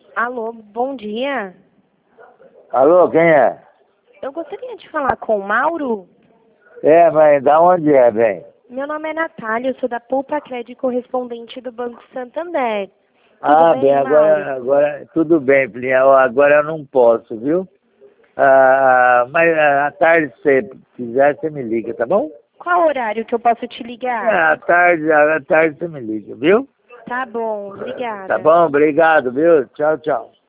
Alô, bom dia. Alô, quem é? Eu gostaria de falar com o Mauro. É, mas da onde é, bem? Meu nome é Natália, eu sou da Poupa Crédito correspondente do Banco Santander. Tudo Ah, bem, bem, Mauro? agora tudo bem, filhinha. Agora eu não posso, viu? Mas à tarde, se você quiser, você me liga, tá bom? Qual horário que eu posso te ligar? À tarde você me liga, viu? Tá bom, Tá obrigada. bom, obrigado, viu? Tchau, tchau.